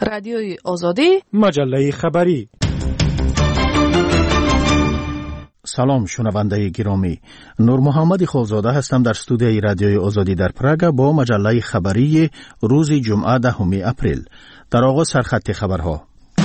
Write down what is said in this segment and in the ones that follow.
رادیوی آزادی، مجله خبری. سلام شنونده گرامی، نور محمد خالزاده هستم در استودیوی رادیوی آزادی در پراگ با مجله خبری روز جمعه 10 اپریل. در آغاز سرخط خبرها.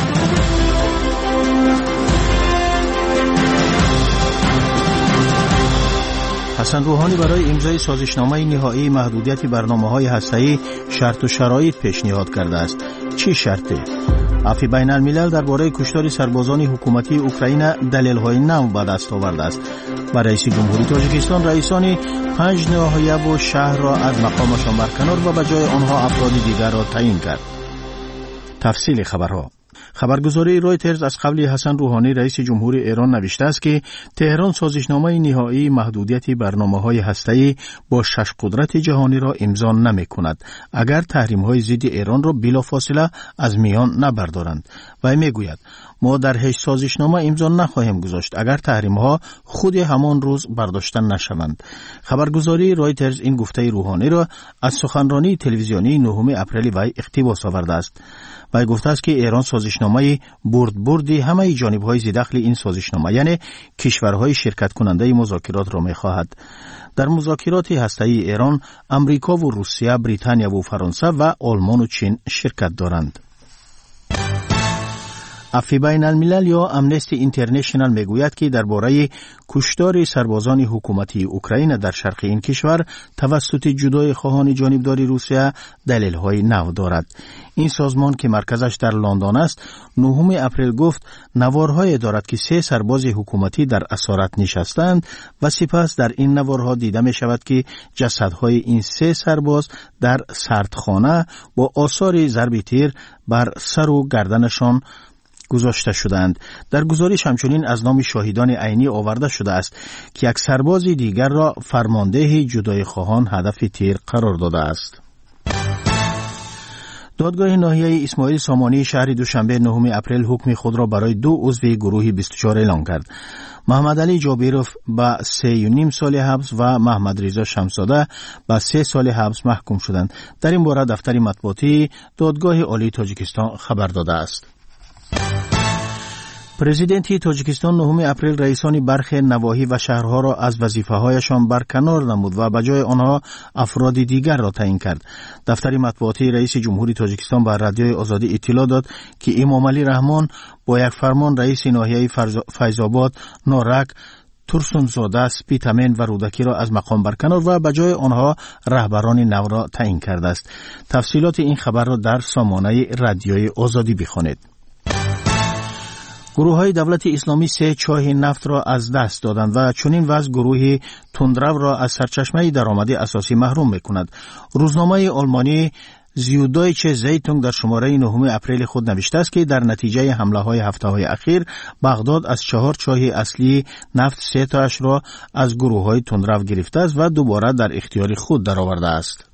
حسن روحانی برای امضای سازشنامه نهایی محدودیت برنامه‌های هسته‌ای شرط و شرایط پیشنهاد کرده است. چه شرطی؟ عفو بین الملل درباره کشتار سربازان حکومتی اوکراین دلیل‌های نو به دست آورده است. و رئیس جمهوری تاجیکستان رئیسان 5 ناحیه و شهر را از مقامشان برکنار و به جای آنها افراد دیگر را تعیین کرد. تفصیل خبرها. خبرگزاری رویترز از قبل حسن روحانی رئیس جمهوری ایران نوشته است که تهران سازشنامه نهایی محدودیت برنامه‌های هسته‌ای با 6 قدرت جهانی را امضا نمی‌کند اگر تحریم‌های ضد ایران را بلافاصله از میان نبردارند. و میگوید ما در هیچ سازشنامه امضا نخواهیم گذاشت اگر تحریم‌ها خود همان روز برداشته نشوند. خبرگزاری رویترز این گفته روحانی را از سخنرانی تلویزیونی 9 اپریل وی اقتباس آورده است. وی گفته است که ایران سازشنامه بردی همه جانب‌های ذی‌دخل این سازشنامه یعنی کشورهای شرکت کننده مذاکرات را می‌خواهد. در مذاکرات هسته‌ای ایران امریکا و روسیه، بریتانیا و فرانسه و آلمان و چین شرکت دارند. عفو بین الملل یا امنستی اینترنشنال میگوید که درباره کشتار سربازان حکومتی اوکراین در شرق این کشور توسط جدای خواهان جانبداری روسیه دلیل‌های نو دارد. این سازمان که مرکزش در لندن است 9 اپریل گفت نوارهایی دارد که 3 سرباز حکومتی در اسارت نشستند و سپس در این نوارها دیده می شود که جسدهای این 3 سرباز در سردخانه با آثار ضرب تیر بر سر و گردنشان گذاشته شدند. در گزارش همچنین از نام شاهدان عینی آورده شده است که یک سرباز دیگر را فرمانده جدای خواهان هدف تیر قرار داده است. دادگاه ناحیه اسماعیل سامانی شهر دوشنبه 9 اپریل حکم خود را برای 2 عضو گروه 24 اعلام کرد. محمد علی جابیروف به 3.5 سال حبس و محمد رضا شمساده به 3 سال حبس محکوم شدند. در این باره دفتر مطبوعاتی دادگاه عالی تاجیکستان خبر داده است. پرزیدنت تاجیکستان 9 اپریل رئیسان برخی نواحی و شهرها را از وظیفه‌هایشان برکنار نمود و به جای آنها افراد دیگر را تعیین کرد. دفتر مطبوعاتی رئیس جمهوری تاجیکستان به رادیوی آزادی اطلاع داد که امام علی رحمان با یک فرمان رئیس ناحیه فیض‌آباد، نارک، ترسونزاده، سپیتامن و رودکی را از مقام برکنار و به جای آنها رهبران نو را تعیین کرده است. تفصیلات این خبر را در سامانه رادیوی آزادی بخوانید. گروه های دولت اسلامی 3 چاه نفت را از دست دادند و چنین وضع گروه تندرو را از سرچشمه درآمد اساسی محروم می‌کند. روزنامه آلمانی زیودایچه زیتونگ در شماره 9 اپریل خود نوشته است که در نتیجه حمله‌های هفته‌های اخیر بغداد از 4 چاه اصلی نفت 3 تاش را از گروه های تندرو گرفته است و دوباره در اختیار خود درآورده است.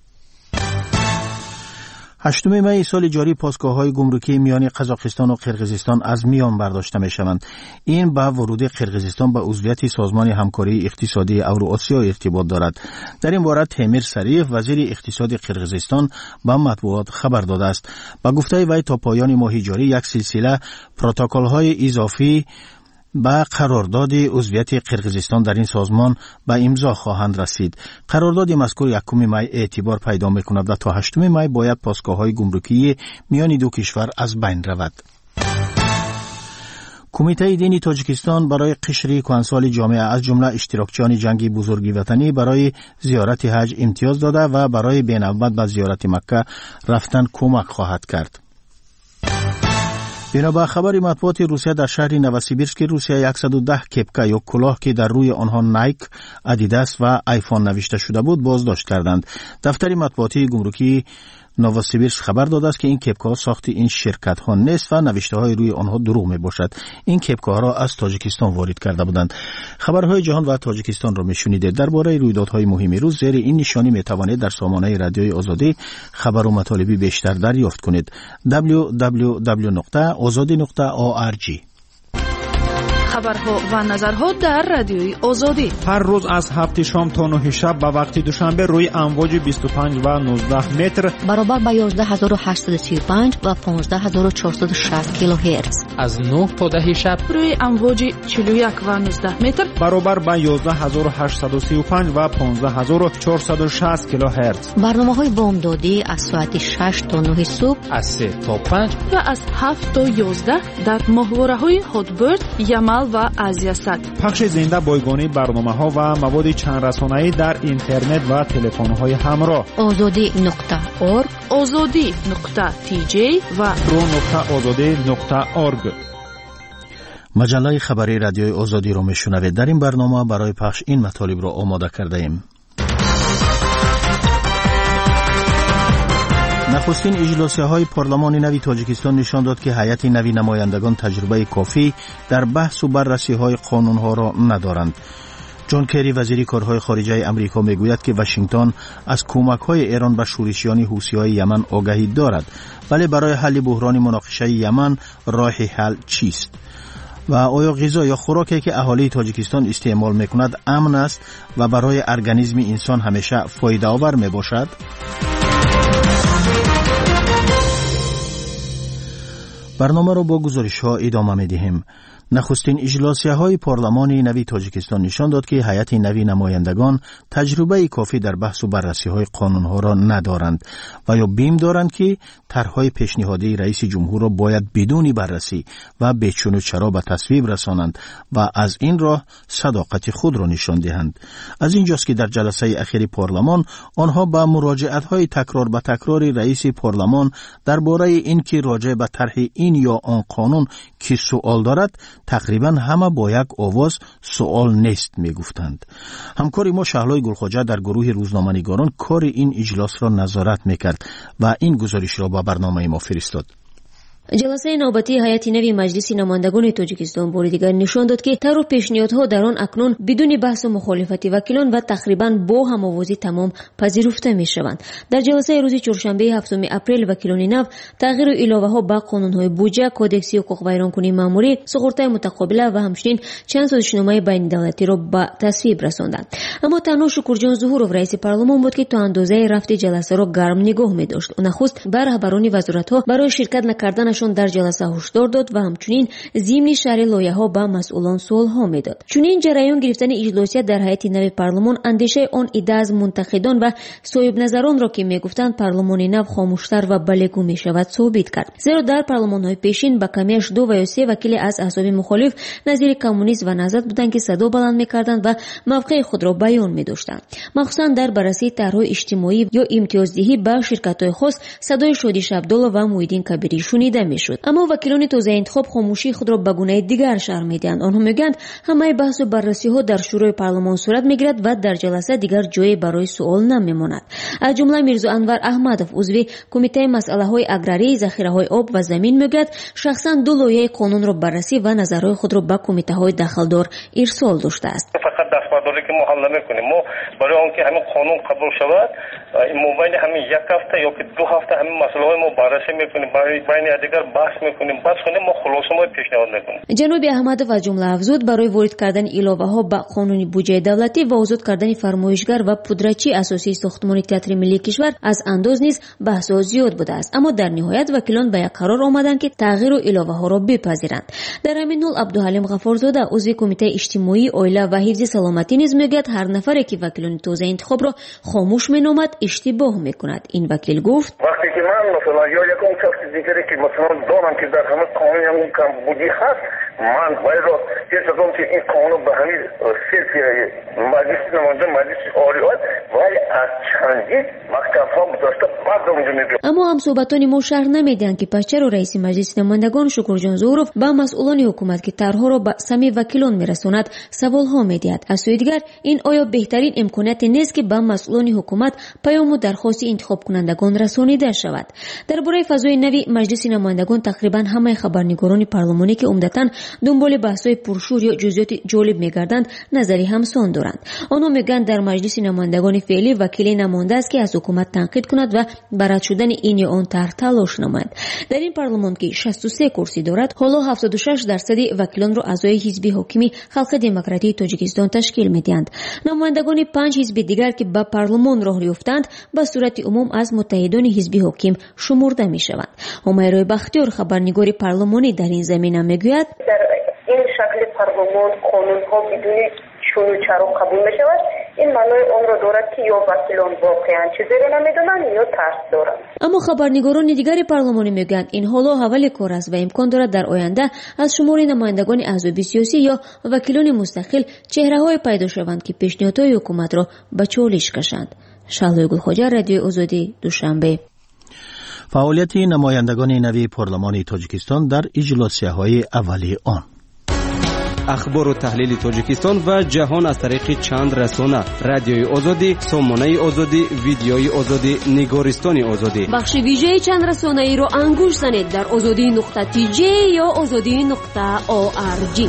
8 می سال جاری پاسگاه‌های گمرکی میان قزاقستان و قرقیزستان از میان برداشته می‌شوند. این با ورود قرقیزستان به عضویت سازمان همکاری اقتصادی اوراسیا ارتباط دارد. در این باره تیمیر سریف وزیر اقتصاد قرقیزستان به مطبوعات خبر داده است. با گفته وی تا پایان ماه جاری یک سلسله پروتکل‌های اضافی با قرارداد عضویت قرقیزستان در این سازمان به امضا خواهند رسید. قرارداد مذکور 1 می اعتبار پیدا می‌کند و تا 8 می باید پاسگاه‌های گمرکی میان دو کشور از بین رود. کمیته دینی تاجیکستان برای قشر کهنسال جامعه از جمله اشتراکچیان جنگی بزرگی وطنی برای زیارت حج امتیاز داده و برای بین‌الملل به زیارت مکه رفتن کمک خواهد کرد. بنابر خبر مطبوعات روسیه در شهر نوسیبیرسک روسیه 110 کپکا یا کلاه که در روی آنها نایک، ادیداس و آیفون نوشته شده بود بازداشت کردند. دفتر مطبوعاتی گمرکی نووسیبیرسک خبر داده است که این کپکا ساخت این شرکت ها نیست و نوشته های روی آنها دروغ می باشد. این کپکا را از تاجیکستان وارد کرده بودند. خبرهای جهان و تاجیکستان را میشنیدید. درباره رویدادهای مهم روز زیر این نشانی می توانید در سامانه رادیوی آزادی خبر و مطالبی بیشتر دریافت کنید. www.azadi.org خبرها و نظرها در رادیوی آزادی. هر روز از 7 شام تا 9 شب به وقت دوشنبه روی امواج 25 و 19 متر برابر با 11835 و 15460 کیلوهرتز. از 9 تا 10 شب روی امواج 41 و 19 متر برابر با 11835 و 15460 کیلوهرتز. برنامه‌های بامدادی از ساعت 6 تا 9 صبح، از 3 تا 5 و از 7 تا 11 در ماهواره‌های هاتبرد، یمل و آزیاسات. پخش زنده بایگانی برنامه‌ها و مواد چند رسانه‌ای در اینترنت و تلفن‌های همراه. azadi.org، azadi.tj و pro.azadi.org. مجله خبری رادیوی آزادی رو میشنوید. در این برنامه برای پخش این مطالب را آماده کرده ایم. نخستین اجلاس‌های پارلمان نوی تاجیکستان نشان داد که هیئت نوی نمایندگان تجربه کافی در بحث و بررسی‌های قانون‌ها را ندارند. جان کری وزیر کارهای خارجه امریکا میگوید که واشنگتن از کمک‌های ایران به شورشیان حوثی‌های یمن آگاهی دارد، ولی برای حل بحران مناقشه یمن راه حل چیست؟ و آیا غذا یا خوراکی که اهالی تاجیکستان استعمال می‌کند امن است و برای ارگانیسم انسان همیشه فایده آور میباشد؟ برنامه را با گزارش‌ها ادامه می‌دهیم. نخستین اجلاس‌های پارلمان نوی تاجیکستان نشان داد که هیئت نوی نمایندگان تجربه کافی در بحث و بررسی‌های قانون‌ها را ندارند و یا بیم دارند که طرح‌های پیشنهادی رئیس جمهور را باید بدون بررسی و بچون و چرا به تصویب رسانند و از این راه صداقت خود را نشان دهند. از اینجاست که در جلسه اخیر پارلمان آنها با مراجعت‌های تکرار به تکرار رئیس پارلمان درباره اینکه راجع به طرح این یا آن قانون که سوال دارد تقریبا همه با یک آواز سوال نیست میگفتند. همکار ما شهلای گلخواجه در گروه روزنامه‌نگاران کار این اجلاس را نظارت میکرد و این گزارش را با برنامه ما فرستاد. جلسه نوبتی هیئت نوی مجلس نمایندگان تاجیکستان بار دیگر نشان داد که طرح و پیشنهادها در آن اکنون بدون بحث و مخالفت وکیلان و تقریبا با هم‌آوازی تمام پذیرفته می‌شوند. در جلسه روز چهارشنبه 7 اپریل وکیلان نو تغییر و علاوه‌ها به قانون‌های بودجه، کدکس حقوق ویرانکنی مأموری، سقوط متقابله و همچنین چند سازشنامه بین‌الدولتی را به تصویب رساندند. اما تنها شکرجان ظهورов رئیس پارلمان بود که تا اندازه رفت جلسه را گرم نگاه می‌داشت. نخست بر رهبران وزارت‌ها برای شرکت نکردن در جلسه هشدار داد و همچنین ضمن شرح لایحه‌ها به مسئولان سوال‌ها میداد. چنین جریان گرفتن اجلاسیت در هیئت نوی پارلمان اندیشه آن عده از منتقدان و صاحب نظران را که میگفتند پارلمان نو خاموشتر و بلگو میشود ثابت کرد. زیرا در پارلمان‌های پیشین با کمیش 2 و یا 3 وکیل از احزاب مخالف نظیر کمونیست و نهضت بودند که صدا بلند میکردند و موقع خود را بیان می‌داشتند. مخصوصا در بررسی طرح‌های اجتماعی یا امتیازدهی به شرکت‌های خاص صدای شادی شبدالله و موحدین کبیری شنیده میشد. اما وکیلان تازه انتخاب خاموشی خود را به گونه دیگر شرح میدهند. آنها میگویند همه بحث و بررسی‌ها در شورای پارلمان صورت میگیرد و در جلسه دیگر جایی برای سوال نمیماند. از جمله میرزا انور احمدов عضو کمیته مسائل‌های اگراری، ذخیره‌های آب و زمین میگوید شخصا 2 لایحه قانون را بررسی و نظرهای خود را به کمیته‌های دخلدار ارسال داشته است. فقط دستبرداری که ما حل نمی‌کنیم، ما برای آنکه همین قانون قبول شود این موبایل همین یک هفته یا که 2 هفته همین مسائل ما بررسی می‌کنیم، بین دیگر بحث می‌کنیم، بعد ما خلاصه ما پیشنهاد می‌کنیم. جناب احمدов از جمله افزود برای وارد کردن علاوه‌ها به قانون بودجه دولتی و آزاد کردن فرمایشگر و پودرچی اساسی ساختمان تئاتر ملی کشور از انداز نیز بحث‌ها زیاد بوده است، اما در نهایت وکیلان به یک قرار آمدند که تغییر و علاوه‌ها را بپذیرند. در همین حال عبدالحلیم غفارزاده عضو کمیته اجتماعی، عائله و حفظ سلامتی نیز میگوید هر نفری که وکیلان تازه انتخاب را خاموش مینامد اشتباه میکند. این وکیل گفت وقتی که من مثلا یا یکم شخص دیگری که مثلا دارم که در همه قانون هم کم بودی هست، من باید چیز کنم که این قانون به همین سیل مجلس نماینده مجلس عالیات ولی از چندین مکتب‌ها گذاشته بعد اونجا میگم. اما هم صحبتان ما شرح نمیدهند که پس چرا رئیس مجلس نمایندگان شکرجان ظهورov با مسئولان حکومت که طرحها را به سمع وکیلان میرساند سوال‌ها میدهد. از سوی دیگر این آیا بهترین امکان امکانیتی نیست که به مسئولان حکومت پیام و درخواست انتخاب کنندگان رسانیده شود. درباره فضای نوی مجلس نمایندگان تقریبا همه خبرنگاران پارلمانی که عمدتاً دنبال بحث‌های پرشور یا جزئیات جالب می‌گردند نظری همسان دارند. آنها میگن در مجلس نمایندگان فعلی وکیلی نمانده است که از حکومت تنقید کند و بر رد شدن این یا آن طرح تلاش نماید. در این پارلمان که 63 کرسی دارد، حالا 76% وکیلان را اعضای حزب حاکم خلق دموکراتیک تاجیکستان تشکیل می‌دهند. نمایندگان 5 حزب دیگر که به پارلمان راه یافتند به صورت عموم از متحدان حزب حاکم شمرده می‌شوند. همیرا بختیار خبرنگار پارلمانی در این زمینه میگوید در این شکل پارلمان قانون‌ها بدون چون و چرا قبول می‌شود. این معنای آن را دارد که یا وکیلان واقعاً چیزی را نمی‌دانند یا ترس دارند. اما خبرنگاران دیگر پارلمانی میگویند این حالا حول کار است و امکان دارد در آینده از شمار نمایندگان احزاب سیاسی یا وکیلان مستقل چهره‌های پیدا شوند که پیشنهادهای حکومت را به چالش کشند. شعله گلخواجه، رادیو آزادی، دوشنبه. فعالیت نمایندگان نوی پارلمان تاجیکستان در اجلاسیه‌های اولیه آن. اخبار و تحلیل تاجیکستان و جهان از طریق چند رسانه: رادیوی آزادی، سامانه آزادی، ویدیوی آزادی، نگارستان آزادی. بخش ویژه چند رسانه ای را انگوش زنید در azadi.tj یا azadi.org.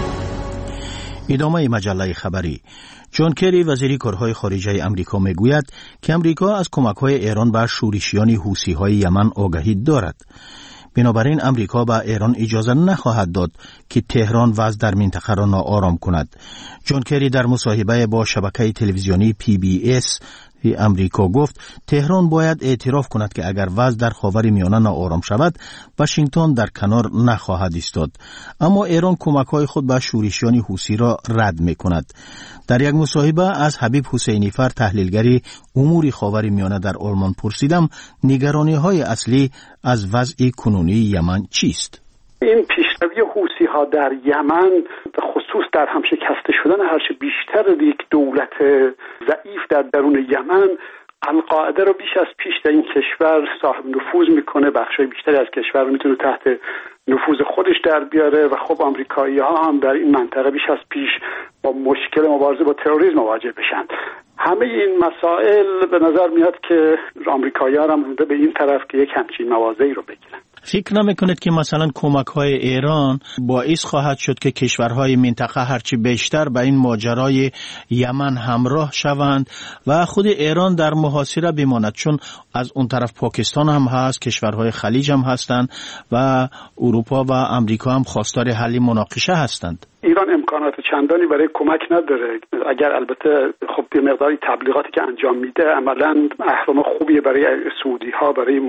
ادامه مجله خبری. جان کری وزیر کارهای خارجه امریکا میگوید که امریکا از کمک‌های ایران به شورشیان حوثی‌های یمن آگاهی دارد. بنابراین امریکا به ایران اجازه نخواهد داد که تهران وضع در منطقه را ناآرام کند. جان کری در مصاحبه با شبکه تلویزیونی PBS امریکا گفت تهران باید اعتراف کند که اگر وضع در خاورمیانه ناآرام شود واشنگتن در کنار نخواهد ایستاد. اما ایران کمک‌های خود به شورشیان حوثی را رد می‌کند. در یک مصاحبه از حبیب حسینی فر تحلیلگری امور خاورمیانه در آلمان پرسیدم نگرانی‌های اصلی از وضع کنونی یمن چیست؟ این پیشروی حوثی‌ها در یمن به خصوص در هم شکسته شدن هرچه بیشتر یک دولت ضعیف در درون یمن القاعده رو بیش از پیش در این کشور صاحب نفوذ میکنه. بخشای بیشتری از کشور رو میتونه تحت نفوذ خودش در بیاره و خب آمریکایی‌ها هم در این منطقه بیش از پیش با مشکل مبارزه با تروریسم مواجه بشن. همه این مسائل به نظر میاد که آمریکایی‌ها هم به این طرف که یک همچین مواضعی رو بگیرن. فکر نمی‌کنید که مثلا کمک‌های ایران باعث خواهد شد که کشورهای منطقه هرچی بیشتر به این ماجرای یمن همراه شوند و خود ایران در محاصره بماند؟ چون از اون طرف پاکستان هم هست، کشورهای خلیج هم هستند و اروپا و امریکا هم خواستار حل مناقشه هستند. ایران امکانات چندانی برای کمک نداره. اگر البته خب به مقداری تبلیغاتی که انجام میده عملاً اهرام خوبیه برای سعودی ها، برای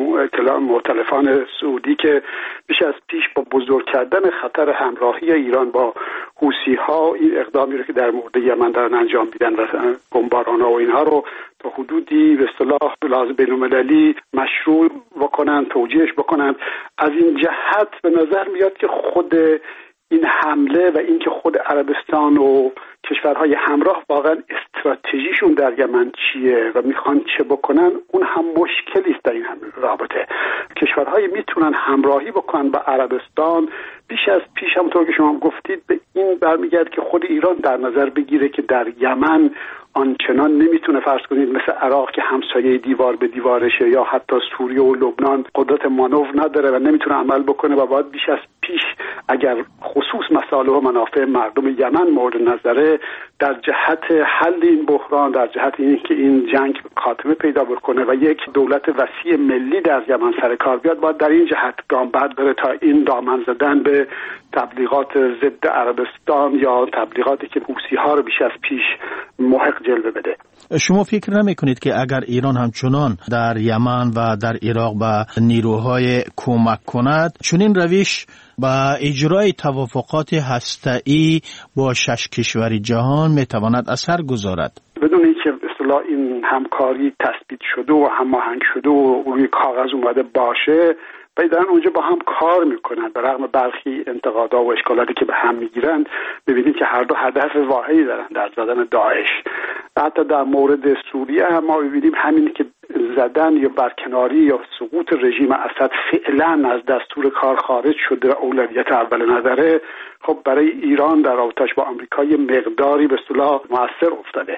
مؤتلفان سعودی که بیش از پیش با بزرگ کردن خطر همراهی ایران با حوثی ها این اقدامی رو که در مورد یمن دارن انجام میدن و بمباران ها و اینها رو تا حدودی به اصطلاح لازم بین‌المللی مشروع بکنن، توجیهش بکنن. از این جهت به نظر میاد که خود این حمله و اینکه خود عربستان و کشورهای همراه واقعا استراتژیشون در یمن چیه و میخوان چه بکنن اون هم مشکلی است در این رابطه. کشورهای میتونن همراهی بکنن با عربستان بیش از پیش، همونطور که شما گفتید به این برمیگرد که خود ایران در نظر بگیره که در یمن آنچنان نمیتونه فرض کنید مثل عراق که همسایه دیوار به دیوارشه یا حتی سوریه و لبنان قدرت مانور نداره و نمیتونه عمل بکنه و باید بیش از پیش اگر خصوص مصالح و منافع مردم یمن مورد نظره در جهت حل این بحران، در جهت اینکه این جنگ خاتمه پیدا بکنه و یک دولت وسیع ملی در یمن سر کار بیاد، باید در این جهت گام برداره تا این دامن زدن به تبلیغات ضد عربستان یا تبلیغاتی که حوثی‌ها رو بیش از پیش محق جلوه بده. شما فکر نمی کنید که اگر ایران همچنان در یمن و در عراق به نیروهای کمک کند چنین روش با اجرای توافقات هسته‌ای با 6 کشور جهان میتواند اثر گذارد؟ بدون اینکه به اصطلاح این همکاری تثبیت شده و هماهنگ شده و روی کاغذ اومده باشه و دارن اونجا با هم کار میکنن، به رغم برخی انتقادها و اشکالاتی که به هم میگیرن ببینید که هر دو هدف واحدی دارن، در زدن داعش. حتی در مورد سوریه هم ما ببینیم همین که زدن یا برکناری یا سقوط رژیم اسد فعلا از دستور کار خارج شده و اولویت اول نظره، خب برای ایران در رابطش با آمریکا مقداری به اصطلاح مؤثر افتاده.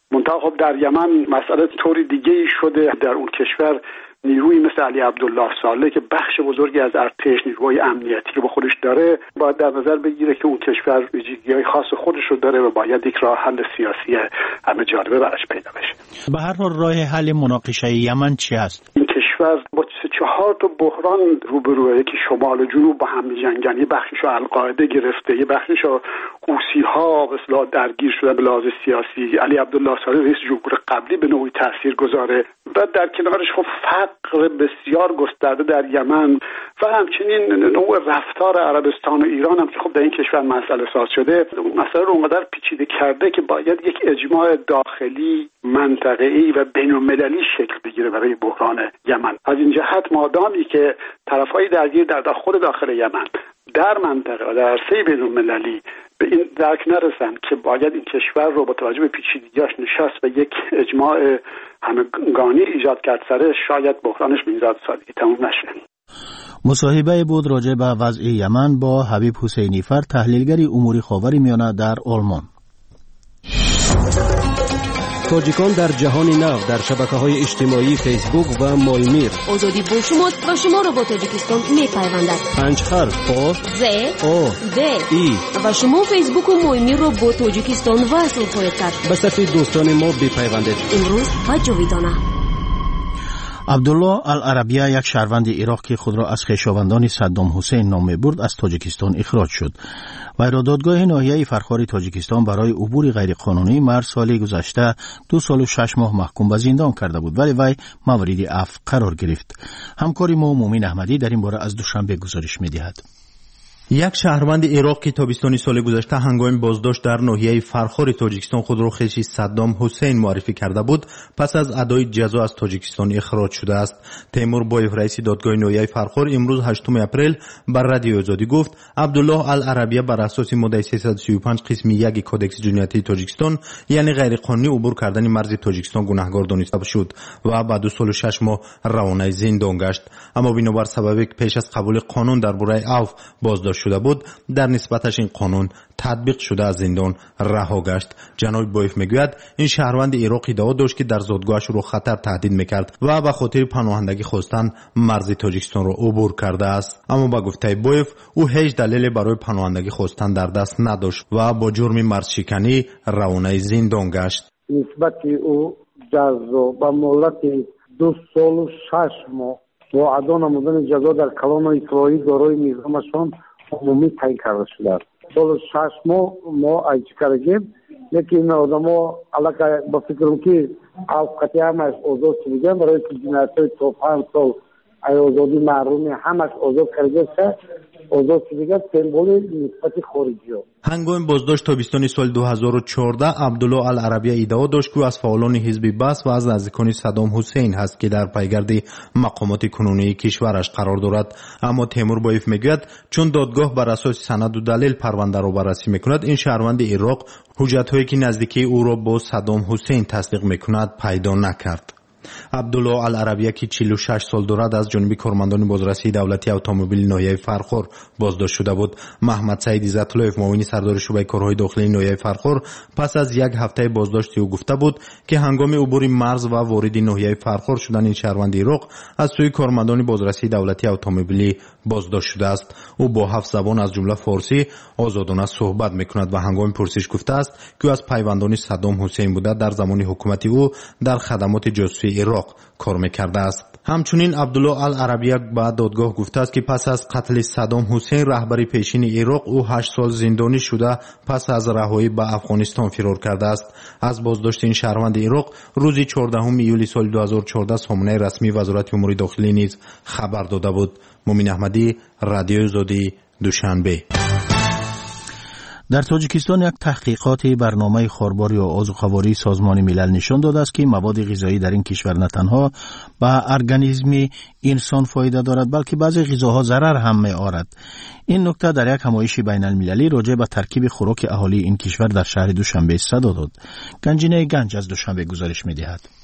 منتها خب در یمن مسئله طوری دیگه ای شده. در اون کشور نیروی مثل علی عبدالله صالح که بخش بزرگی از ارتش نیروی امنیتی رو با خودش داره، باید در نظر بگیره که اون کشور ویژگی‌های خاص خودش رو داره و باید یک راه حل سیاسی همه جانبه براش پیدا بشه. به هر حال راه حل مناقشه یمن چی است؟ این کشور با 4 تا بحران روبروه، یکی شمال و جنوب با هم می‌جنگن، یه بخشیشو القاعده گرفته، یه بخشیشو حوثی‌ها به اصطلاح درگیر شده به لحاظ سیاسی. علی عبدالله صالح رئیس جمهور قبلی به نوعی تاثیرگذاره و در کنارش خب فقر بسیار گسترده در یمن و همچنین نوع رفتار عربستان و ایران هم که خب در این کشور مسئله ساز شده. مسئله رو اونقدر پیچیده کرده که باید یک اجماع داخلی، منطقه‌ای و بین‌المللی شکل بگیره برای بحران یمن. از این جهت مادامی که طرفای درگیر در خود داخل یمن، در منطقه و در عرصه بین‌المللی به این درک نرسن که باید این کشور رو با توجه به پیچیدگی‌اش نشست و یک اجماع همگانی ایجاد کرد سرش، شاید بحرانش به این سادگی تموم نشه. مصاحبه بود راجع به وضع یمن با حبیب حسینی فر، تحلیلگر امور خاورمیانه در آلمان. تاجیکان در جهان نو در شبکه‌های اجتماعی فیسبوک و مایمیر. آزادی با شما و شما را با تاجیکستان می‌پیوندد. 5 حرف ا ز او د ای و شما فیسبوک و مایمیر را با تاجیکستان وصل خواهید کرد. به صفحه دوستان ما بپیوندید. امروز و جاویدانه. عبدالله العربیه، یک شهروند عراق که خود را از خویشاوندان صدام حسین نام می‌برد، از تاجیکستان اخراج شد. وی را دادگاه ناحیه فرخار تاجیکستان برای عبور غیرقانونی مارس سال گذشته 2 سال و 6 ماه محکوم به زندان کرده بود، ولی وی مورد عفو قرار گرفت. همکاری ما مومین احمدی در این باره از دوشنبه گزارش می‌دهد. یک شهروند عراق که تابستان سال گذشته هنگام بازداشت در ناحیه فرخار تاجیکستان خود را خویش صدام حسین معرفی کرده بود، پس از ادای جزا از تاجیکستان اخراج شده است. تیمور بایف رئیس دادگاه ناحیه فرخار امروز 8 اپریل بر رادیو آزادی گفت عبدالله العربیه بر اساس ماده 335 قسم 1 کدکس جنایتی تاجیکستان یعنی غیرقانونی عبور کردن مرز تاجیکستان گناهکار دانسته شد و بعد 2 سال و 6 ماه روانه زندان گشت. اما بنابر سببی که پیش از قبول قانون درباره عفو بازداشت شده بود، در نسبتش این قانون تطبیق شده از زندان رها گشت. جناب بایف میگوید این شهروند عراقی ادعا داشت که در زادگاهش رو خطر تهدید میکرد و به خاطر پناهندگی خواستن مرز تاجیکستان رو عبور کرده است. اما با گفته بایف او هیچ دلیلی برای پناهندگی خواستن در دست نداشت و با جرم مرز شکنی روانه زندان گشت. نسبت او جزا با مهلت 2 سال و 6 ماه با ادا نمودن جزا در کلان اطلاعی دارای نظامشان عمومی تعیین کرده شده است. سال 6 ماه ما ایچ کردیم، لیکن آدما علاقه با فکرم که اوقاتی همش آزاد شدن برای جنایت‌های تا 5 سال آزادی محرومی همش آزاد کرده است. آزاد شدگان سمبول نسبت خارجی ها. هنگام بازداشت تابستان سال 2014 عبدالله العربیه ادعا داشت که از فعالان حزب بث و از نزدیکان صدام حسین هست که در پیگرد مقامات کنونی کشورش قرار دارد. اما تیمور بایف میگوید چون دادگاه بر اساس سند و دلیل پرونده را بررسی میکند، این شهروند عراق حجت‌هایی که نزدیکی او را با صدام حسین تصدیق میکند پیدا نکرد. عبدالله العربیه که 46 سال دارد از جانب کارمندان بازرسی دولتی اتومبیل ناحیه فرخار بازداشت شده بود. محمد سعید عزت‌الله معاون سردار شعبه کارهای داخلی ناحیه فرخار پس از 1 هفته بازداشت او گفته بود که هنگام عبور مرز و وارد ناحیه فرخار شدن این شهروند عراق از سوی کارمندان بازرسی دولتی اتومبیلی بازداشت شده است. او با 7 زبان از جمله فارسی آزادانه صحبت میکند و هنگام پرسش گفته است که از پیوندان صدام حسین بوده در زمان حکومت او در خدمات جاسوسی عراق کار میکرده است. همچنین عبدالله العربیه بعد دادگاه گفته است که پس از قتل صدام حسین رهبر پیشین عراق او 8 سال زندانی شده پس از رهایی به افغانستان فرار کرده است. از بازداشت این شهروند عراق روز 14 ایولی سال 2014 سامانه رسمی وزارت امور داخلی نیز خبر داده بود. مومین احمدی، رادیو آزادی، دوشنبه. در تاجیکستان یک تحقیقات برنامه خارباری و آذوقه‌واری سازمان ملل نشان داده است که مواد غذایی در این کشور نه تنها به ارگانیسم انسان فایده دارد بلکه بعضی غذاها ضرر هم می‌آورد. این نکته در یک همایش بین المللی راجع به ترکیب خوراک اهالی این کشور در شهر دوشنبه صدا داد. گنجینه گنج از دوشنبه گزارش می‌دهد.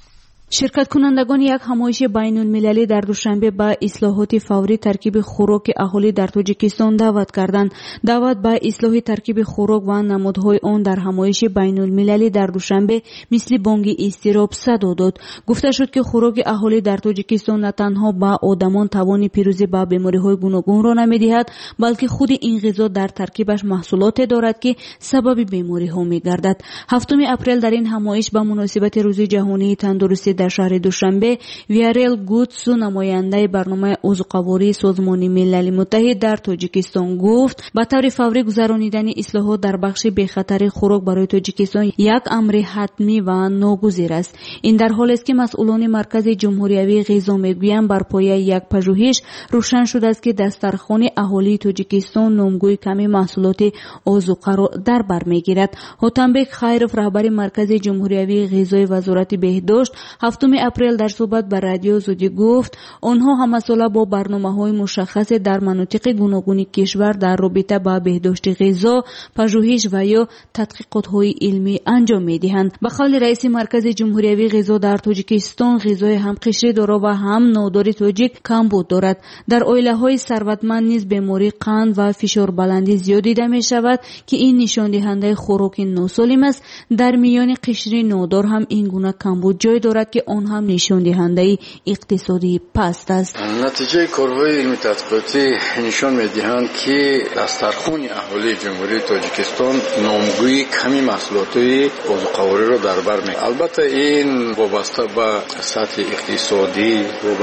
شرکت کنندگان یک همایش بین المللی در دوشنبه به اصلاحات فوری ترکیب خوراک اهالی در تاجیکستان دعوت کردند. دعوت به اصلاح ترکیب خوراک و نمودهای آن در همایش بین المللی در دوشنبه مثل بانگ اضطراب صدا داد. گفته شد که خوراک اهالی در تاجیکستان نه تنها به آدمان توان پیروزی با بیماری‌های گوناگون را نمی‌دهد، بلکه خود این غذا در ترکیبش محصولات دارد که سبب بیماری‌ها می‌گردد. 7 اپریل در این همایش به مناسبت روز جهانی تندرستی در شهر دوشنبه، ویارل گوتسو نماینده برنامه عضوقواری سازمان ملل متحد در تاجیکستان گفت به طور فوری گذرانیدن اصلاحات در بخش بخطر خوراک برای تاجیکستان یک امر حتمی و ناگزیر است. این در حالی است که مسئولان مرکز جمهوری غذا میگویند بر پایه یک پژوهش روشن شده است که دسترخوان اهالی تاجیکستان نامگوی کمی محصولات عضوقه را در بر میگیرد. هوتنبک خیرف رهبر مرکز جمهوری غذای وزارت بهداشت 7 اپریل در صحبت با رادیو زودی گفت آنها همساله با برنامه‌های مشخص در مناطق گوناگون کشور در رابطه با بهداشت غذا پژوهش و یا تحقیقات‌های علمی انجام می‌دهند. به قول رئیس مرکز جمهوری غذا در تاجیکستان غذای هم قشری دارا و هم نادار تاجیک کمبود دارد. در عائله‌های ثروتمند نیز بیماری قند و فشار بلندی زیاد دیده می‌شود که این نشان دهنده خوراک ناسالم است. در میان قشری نادار هم این گونه کمبود جای دارد که آن هم نشان دهنده اقتصادی پست است. نتیجه کارهای علمی تحقیقاتی نشان می‌دهند که دسترخوان اهالی جمهوری تاجیکستان نامگوی کمی محصولات عضوقواری را در بر می‌گیرد. البته این وابسته به سطح اقتصادی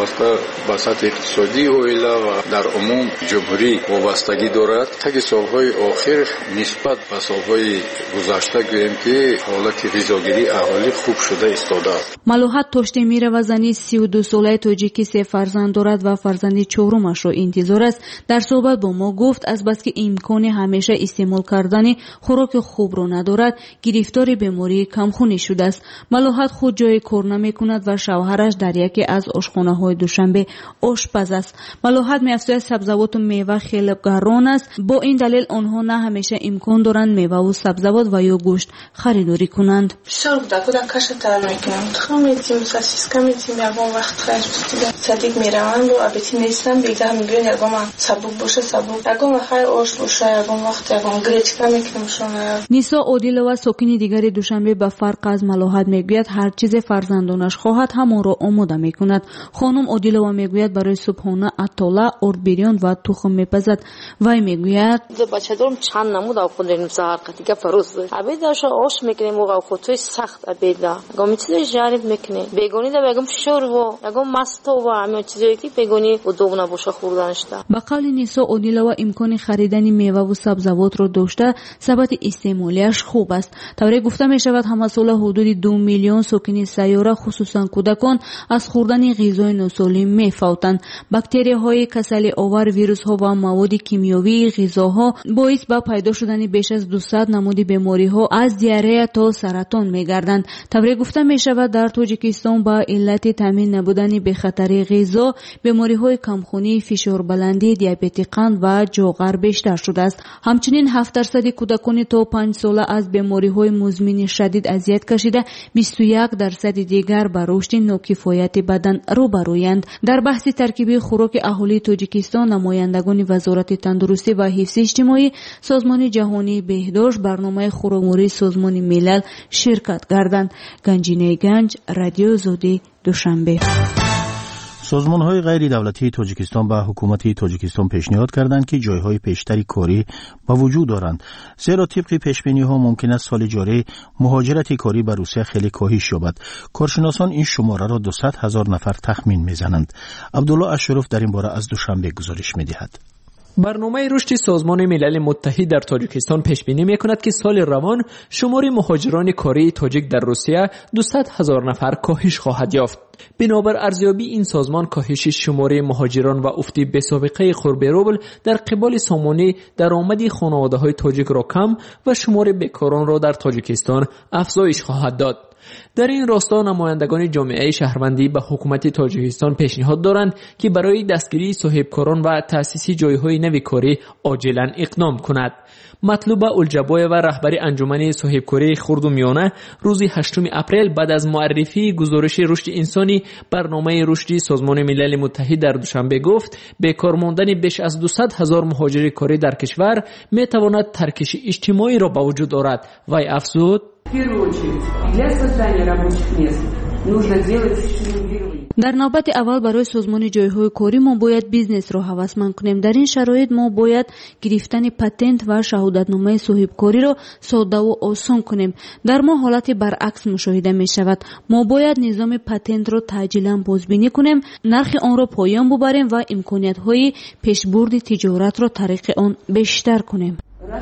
عائله و در عموم جمهوری وابستگی دارد. تا سالهای آخر نسبت به سالهای گذشته گوییم که حالت غذاگیری اهالی خوب شده ایستاده است. ملوحت توشتمیر و زنی 32 ساله تاجیکی 3 فرزند دارد و فرزند چهارمش را انتظار است. در صحبت با ما گفت از بس که امکان همیشه استعمال کردن خوراک خوب را ندارد، گرفتار بیماری کمخونی شده است. ملوحت خود جای کار نمی‌کند و شوهرش در یکی از آشخانه‌های دوشنبه آشپز است. ملوحت می‌افزاید سبزیجات و میوه خیلی گران است. با این دلیل آنها نه همیشه امکان دارند میوه و سبزیجات و یا گوشت خریداری کنند. یگان وقت خیلی صدیق میروند و البته نیستن بیگه هم میگوین یگان سبوک باشه یگان خیلی آش باشه یگان وقت یگان گریچ نمیکنم شونه. نیسا عادلова ساکنی دیگری دوشنبه به فرق از ملوحت میگوید هر چیز فرزندانش خواهد همون را آماده میکند. خانم عادلова میگوید برای صبحانه اتاله، ارد بریان و تخم میپزد. وی میگوید بچه دارم چند نمود آفخون داریم سهر قطیگه فروز عبیدش آش میکنیم و آفخوتوی سخت عبیده گامی چیزای جالب میکنه بیگانی دا بگم شور و یگان مستو و همه چیزایی که بگونی و دوم نباشه خوردنش ده. به قول نیسا عادلова امکان خریدن میوه و سبزیجات را داشته ثبت استعمالیش خوب است. طوری گفته می شود همه سال حدود 2 میلیون ساکن سیاره خصوصا کودکان از خوردن غذای ناسالم میفوتند. باکتریاهای کسل آور، ویروس ها و مواد کیمیاوی غذاها باعث به پیدا شدن بیش از 200 نمود بیماری ها از دیاره تا سرطان میگردند. طوری گفته می شود در تاجیکستان با علت تامین نبودن به خطر غذا بیماری‌های کمخونی، فشار بلندی، دیابت قند و جاغر بیشتر شده است. همچنین 7% کودکان تا 5 ساله از بیماری‌های مزمن شدید اذیت کشیده، 21% دیگر با رشد ناکفایت بدن روبرویند. در بحث ترکیبی خوراک اهالی تاجیکستان نمایندگان وزارت تندرستی و حفظ اجتماعی، سازمان جهانی بهداشت، برنامه خوراکموری سازمان ملل شرکت کردند. گنجینه گنج، رادیو زودی، دوشنبه. سازمان‌های غیر دولتی تاجیکستان به حکومت تاجیکستان پیشنهاد کردند که جایهای پیشتری کاری با وجود دارند، زیرا طبق پیشبینی‌ها ممکن است سال جاری مهاجرت کاری به روسیه خیلی کاهش یابد. کارشناسان این شماره را 200,000 نفر تخمین می‌زنند. عبدالله اشرف در این باره از دوشنبه گزارش می‌دهد. برنامه رشد سازمان ملل متحد در تاجیکستان پیش بینی می‌کند که سال روان شمار مهاجران کاری تاجیک در روسیه 200,000 نفر کاهش خواهد یافت. بنابر ارزیابی این سازمان کاهش شمار مهاجران و افت بی‌سابقه قرب روبل در قبال سامانه درآمد خانواده‌های تاجیک را کم و شمار بیکاران را در تاجیکستان افزایش خواهد داد. در این راستا نمایندگان جامعه شهروندی به حکومت تاجیکستان پیشنهاد دارند که برای دستگیری صاحبکاران و تأسیس جایهای نوی کاری عاجلا اقدام کند. مطلوب الجبای و رهبری انجمن صاحبکاری خرد و میانه روز 8 اپریل بعد از معرفی گزارش رشد انسانی برنامه رشدی سازمان ملل متحد در دوشنبه گفت بیکار ماندن بیش از 200,000 مهاجر کاری در کشور می تواند ترکش اجتماعی را به وجود آورد. وی افزود: در نوبت اول برای سازمان جایهای کاری ما باید بیزنس را هوسمند کنیم. در این شرایط ما باید گرفتن پتنت و شهادتنامه صاحبکاری را ساده و آسان کنیم. در ما حالت برعکس مشاهده می شود. ما باید نظام پتنت را تعجیلا بازبینی کنیم، نرخ آن را پایان ببریم و امکانیت های پیشبرد تجارت را طریق آن بیشتر کنیم.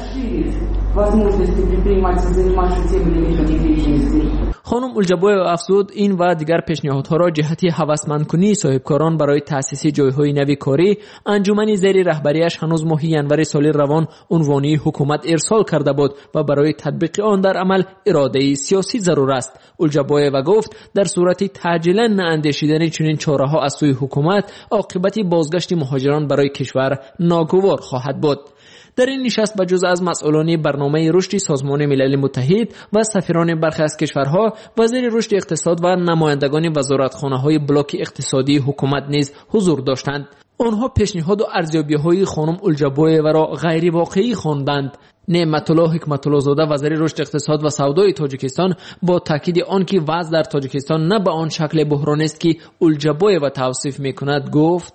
خانم الجبای افزود این و دیگر پیشنهادها را جهت هوسمند کنی صاحبکاران برای تأسیس جایهای نوی کاری انجمن زیر رهبریش هنوز ماه ینور سال روان عنوانی حکومت ارسال کرده بود و برای تطبیق آن در عمل اراده سیاسی ضرور است. الجبای و گفت در صورت تعجیلا نااندیشیدن چنین چاره‌ها از سوی حکومت عاقبت بازگشت مهاجران برای کشور ناگوار خواهد بود. در این نشست بجز از مسئولان برنامه رشد سازمان ملل متحد و سفیران برخی از کشورها، وزیر رشد اقتصاد و نمایندگان وزارتخانه‌های بلاک اقتصادی حکومت نیز حضور داشتند. آنها پیشنهاد و ارزیابی‌های خانم الجبای را غیر واقعی خواندند. نعمت الله حکمت الله زاده وزیر رشد اقتصاد و سودای تاجیکستان با تاکید آنکه وضع در تاجیکستان نه به آن شکل بحرانی است که الجبای و توصیف می‌کند گفت: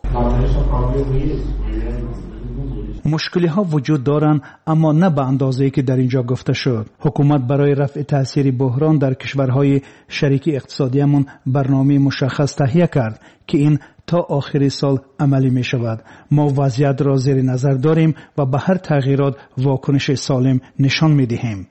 مشکلی ها وجود دارند اما نه به اندازه‌ای که در اینجا گفته شد. حکومت برای رفع تاثیر بحران در کشورهای شریک اقتصادیمون برنامه مشخص تهیه کرد که این تا آخر سال عملی می شود. ما وضعیت را زیر نظر داریم و به هر تغییرات واکنش سالم نشان می دهیم.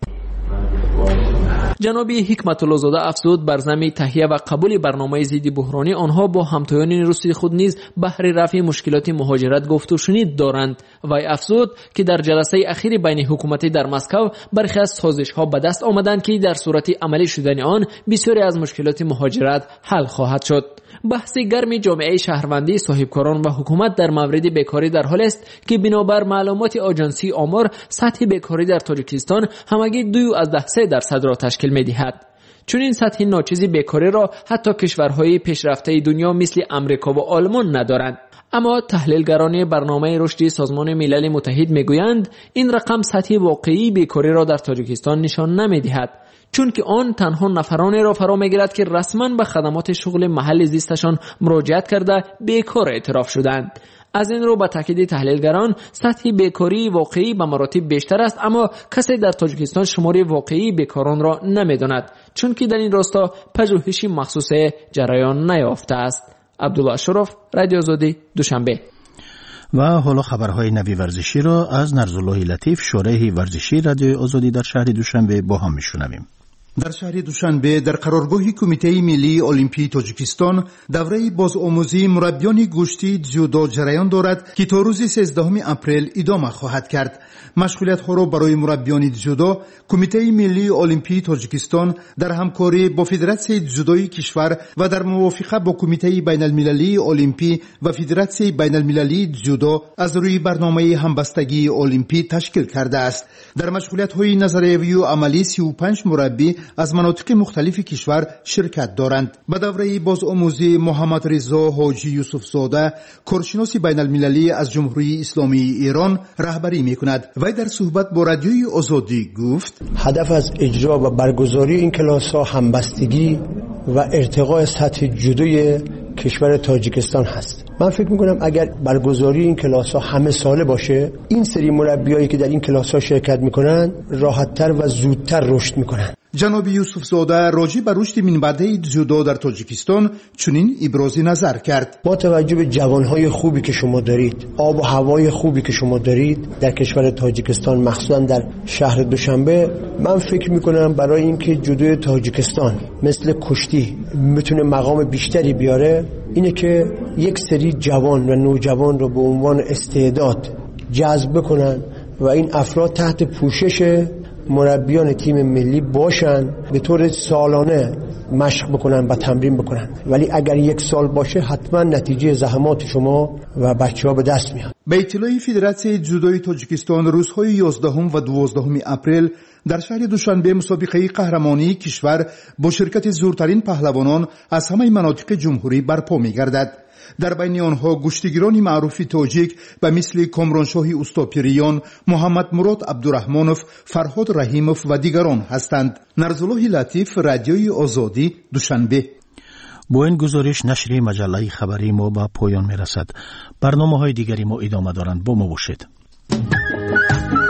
جناب حکمت الله زاده افزود بر ضمن تهیه و قبول برنامه ضد بحرانی آنها با همتایان روسی خود نیز بهر رفع مشکلات مهاجرت گفت و شنید دارند. وی افزود که در جلسه اخیر بین حکومتی در مسکو برخی از سازش‌ها به دست آمدند که در صورت عملی شدن آن بسیاری از مشکلات مهاجرت حل خواهد شد. بحث گرم جامعه شهروندی، صاحبکاران و حکومت در مورد بیکاری در حال است که بنابر معلومات آژانسی آمار سطح بیکاری در تاجیکستان همگی 2.3% را تشکیل می‌دهد. چون این سطح ناچیز بیکاری را حتی کشورهای پیشرفته دنیا مثل امریکا و آلمان ندارند. اما تحلیلگران برنامه رشد سازمان ملل متحد میگویند این رقم سطح واقعی بیکاری را در تاجیکستان نشان نمی‌دهد، چون که آن تنها نفرانی را فرا میگیرد که رسما به خدمات شغل محل زیستشان مراجعت کرده بیکار اعتراف شدند. از این رو با تاکید تحلیلگران سطح بیکاری واقعی به مراتب بیشتر است، اما کسی در تاجیکستان شماری واقعی بیکاران را نمیداند، چون که در این راستا پژوهشی مخصوص جریان نیافته است. عبدالله اشرف، رادیو آزادی، دوشنبه. و حالا خبرهای نوی ورزشی را از نرزالله لطیف، شورای ورزشی رادیو آزادی در شهر دوشنبه با هم میشنویم. در شهر دوشنبه در قرارگاه کمیته ملی المپی تاجیکستان دوره بازآموزی مربیان گشتی جودو جریان دارد که تا روز 13 اپریل ادامه خواهد کرد. مشغولیت‌ها را برای مربیان جودو کمیته ملی المپی تاجیکستان در همکاری با فدراسیون جودوی کشور و در موافقت با کمیته بین المللی المپی و فدراسیون بین المللی جودو از روی برنامه همبستگی المپی تشکیل کرده است. در مشغولیت‌های نظریه‌ای و عملی 35 مربی از مناطق مختلف کشور شرکت دارند. به دوره بازآموزی محمد رضا حاجی یوسف زاده، کارشناس بین المللی از جمهوری اسلامی ایران رهبری می‌کند. وی در صحبت با رادیوی آزادی گفت: هدف از اجرا و برگزاری این کلاس‌ها همبستگی و ارتقاء سطح جودوی کشور تاجیکستان هست. من فکر میکنم اگر برگزاری این کلاس‌ها همه ساله باشه، این سری مربیایی که در این کلاس‌ها شرکت میکنن راحت‌تر و زودتر رشد میکنن. جناب یوسف زاده راجع به رشد منبع جودو در تاجیکستان چنین ابراز نظر کرد: با توجه به جوانهای خوبی که شما دارید، آب و هوای خوبی که شما دارید در کشور تاجیکستان، مخصوصا در شهر دوشنبه، من فکر میکنم برای اینکه جودو تاجیکستان مثل کشتی بتونه مقام بیشتری بیاره، اینه که یک سری جوان و نوجوان رو به عنوان استعداد جذب کنن و این افراد تحت پوشش مربیان تیم ملی باشن، به طور سالانه مشق بکنن و تمرین بکنن، ولی اگر یک سال باشه حتما نتیجه زحمات شما و بچه‌ها به دست میاد. به اطلاع فدراسیون جودوی تاجیکستان روزهای 11 و 12 اپریل در شهر دوشنبه مسابقه قهرمانی کشور با شرکت زورترین پهلوانان از همه مناطق جمهوری برپا می‌گردد. در بین آنها گشتیگرانی معروف تاجیک به مثل کامرانشاه اوستاپیریان، محمد مراد عبدالرحمانوف، فرهاد رحیموف و دیگران هستند. نرزالله لطیف، رادیوی آزادی، دوشنبه. با این گزارش نشر مجله خبری ما به پایان میرسد. برنامه‌های دیگری ما ادامه دارند. با ما باشید.